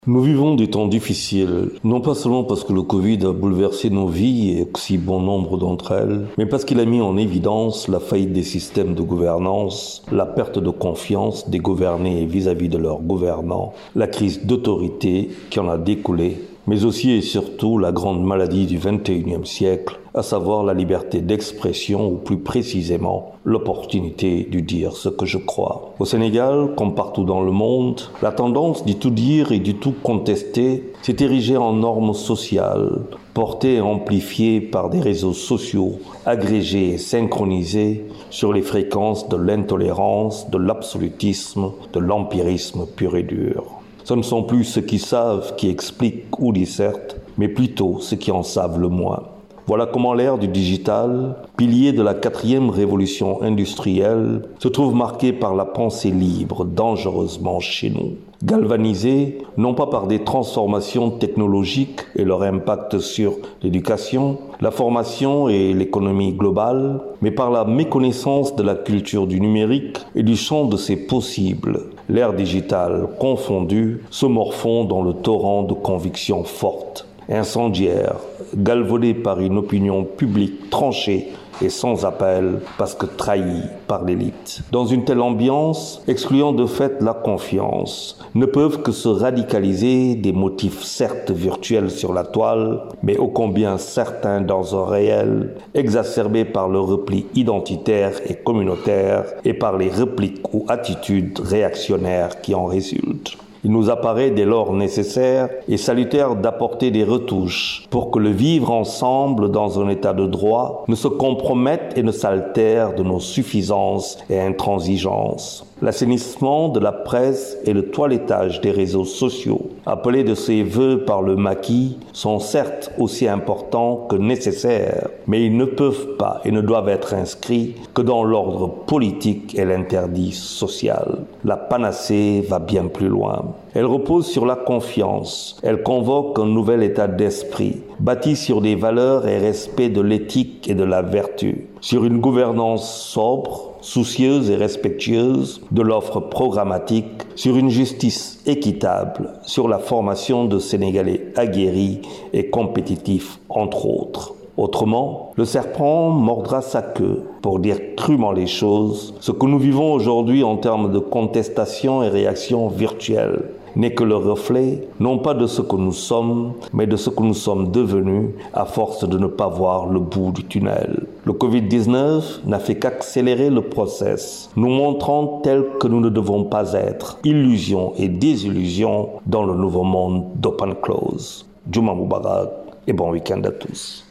Nous vivons des temps difficiles, non pas seulement parce que le Covid a bouleversé nos vies et aussi bon nombre d'entre elles, mais parce qu'il a mis en évidence la faillite des systèmes de gouvernance, la perte de confiance des gouvernés vis-à-vis de leurs gouvernants, la crise d'autorité qui en a découlé, mais aussi et surtout la grande maladie du XXIe siècle, à savoir la liberté d'expression ou plus précisément l'opportunité de dire ce que je crois. Au Sénégal, comme partout dans le monde, la tendance du tout dire et du tout contester s'est érigée en norme sociale, portée et amplifiée par des réseaux sociaux agrégés et synchronisés sur les fréquences de l'intolérance, de l'absolutisme, de l'empirisme pur et dur. Ce ne sont plus ceux qui savent qui expliquent ou dissertent, mais plutôt ceux qui en savent le moins. Voilà comment l'ère du digital, pilier de la 4e révolution industrielle, se trouve marquée par la pensée libre, dangereusement chez nous. Galvanisée, non pas par des transformations technologiques et leur impact sur l'éducation, la formation et l'économie globale, mais par la méconnaissance de la culture du numérique et du champ de ses possibles. L'ère digitale confondue se morfond dans le torrent de convictions fortes, incendiaires, galvaudées par une opinion publique tranchée et sans appel parce que trahie par l'élite. Dans une telle ambiance, excluant de fait la confiance, ne peuvent que se radicaliser des motifs certes virtuels sur la toile, mais ô combien certains dans un réel, exacerbés par le repli identitaire et communautaire et par les répliques ou attitudes réactionnaires qui en résultent. Il nous apparaît dès lors nécessaire et salutaire d'apporter des retouches pour que le vivre ensemble dans un état de droit ne se compromette et ne s'altère de nos suffisances et intransigeances. L'assainissement de la presse et le toilettage des réseaux sociaux, appelés de ses vœux par le maquis, sont certes aussi importants que nécessaires, mais ils ne peuvent pas et ne doivent être inscrits que dans l'ordre politique et l'interdit social. La panacée va bien plus loin. Elle repose sur la confiance. Elle convoque un nouvel état d'esprit, bâti sur des valeurs et respect de l'éthique et de la vertu, sur une gouvernance sobre, soucieuse et respectueuse de l'offre programmatique, sur une justice équitable, sur la formation de Sénégalais aguerris et compétitifs, entre autres. Autrement, le serpent mordra sa queue, pour dire crûment les choses. Ce que nous vivons aujourd'hui en termes de contestation et réaction virtuelle n'est que le reflet, non pas de ce que nous sommes, mais de ce que nous sommes devenus à force de ne pas voir le bout du tunnel. Le Covid-19 n'a fait qu'accélérer le process, nous montrant tel que nous ne devons pas être, illusions et désillusions dans le nouveau monde d'Open Close. Juma Mubarak et bon week-end à tous.